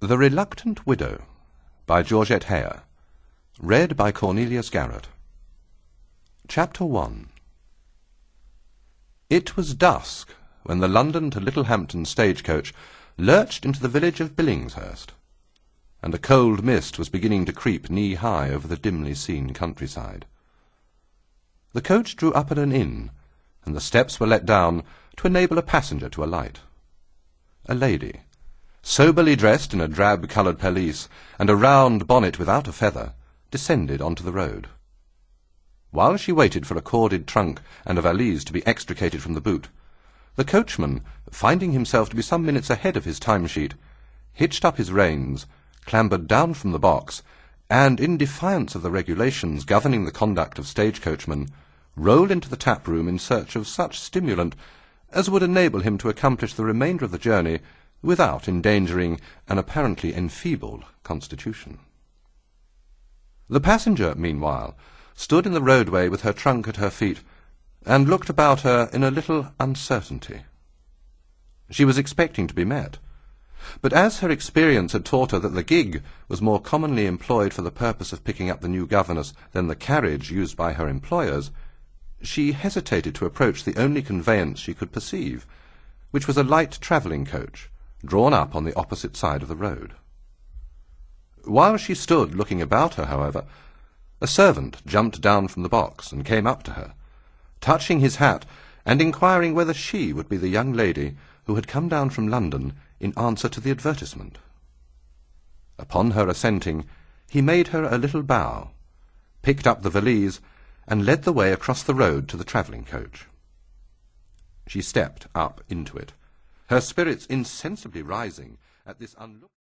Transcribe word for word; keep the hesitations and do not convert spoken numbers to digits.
The Reluctant Widow by Georgette Heyer. Read by Cornelius Garrett. Chapter one. It was dusk when the London to Littlehampton stagecoach lurched into the village of Billingshurst, and a cold mist was beginning to creep knee-high over the dimly seen countryside. The coach drew up at an inn, and the steps were let down to enable a passenger to alight. A lady, soberly dressed in a drab-coloured pelisse and a round bonnet without a feather, descended onto the road. While she waited for a corded trunk and a valise to be extricated from the boot, the coachman, finding himself to be some minutes ahead of his time-sheet, hitched up his reins, clambered down from the box, and, in defiance of the regulations governing the conduct of stagecoachmen, rolled into the tap-room in search of such stimulant as would enable him to accomplish the remainder of the journey without endangering an apparently enfeebled constitution. The passenger, meanwhile, stood in the roadway with her trunk at her feet, and looked about her in a little uncertainty. She was expecting to be met, but as her experience had taught her that the gig was more commonly employed for the purpose of picking up the new governess than the carriage used by her employers, she hesitated to approach the only conveyance she could perceive, which was a light travelling coach, drawn up on the opposite side of the road. While she stood looking about her, however, a servant jumped down from the box and came up to her, touching his hat and inquiring whether she would be the young lady who had come down from London in answer to the advertisement. Upon her assenting, he made her a little bow, picked up the valise, and led the way across the road to the travelling coach. She stepped up into it, her spirits insensibly rising at this unlooked